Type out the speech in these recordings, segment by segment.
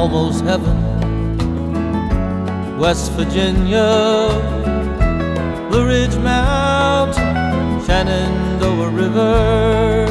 almost heaven. West Virginia, Blue Ridge Mountain, Shenandoah River.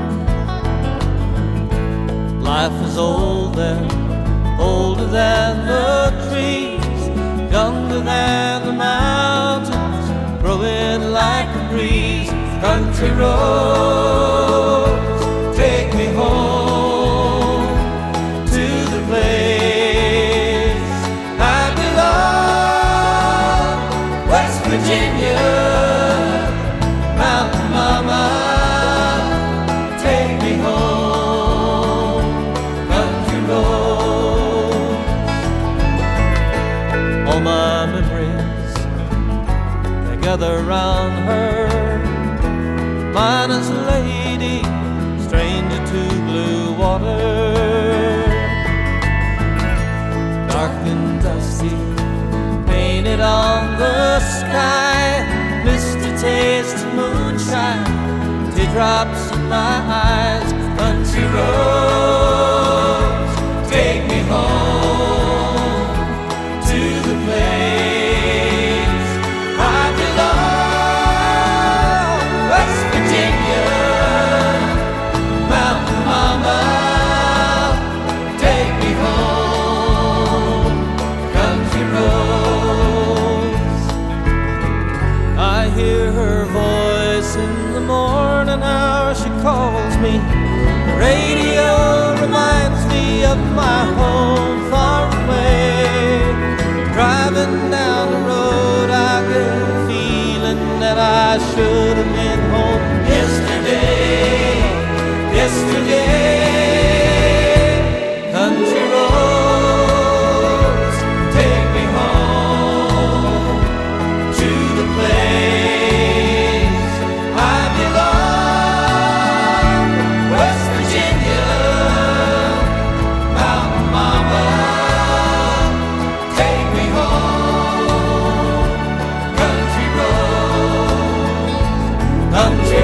Life is old there, older than the trees, younger than the mountains, growing like a breeze. Country roads, take me home to the place I belong. West Virginia, Mountain Mama, take me home. Country roads, all my memories, they gather round her. Minus lady, stranger to blue water. Dark and dusty, painted on the sky, misty taste of moonshine, teardrops in my eyes. Country roads, take me home to the place I belong. West Virginia, Mountain Mama, take me home. Country roads, I hear her voice in the morning hour. She calls me. The radio reminds me of my home far away. Driving down the road, I get a feeling that I should have been home yesterday. Country roads, take me home to the place I belong. West Virginia, Mountain Mama, take me home. Country roads, country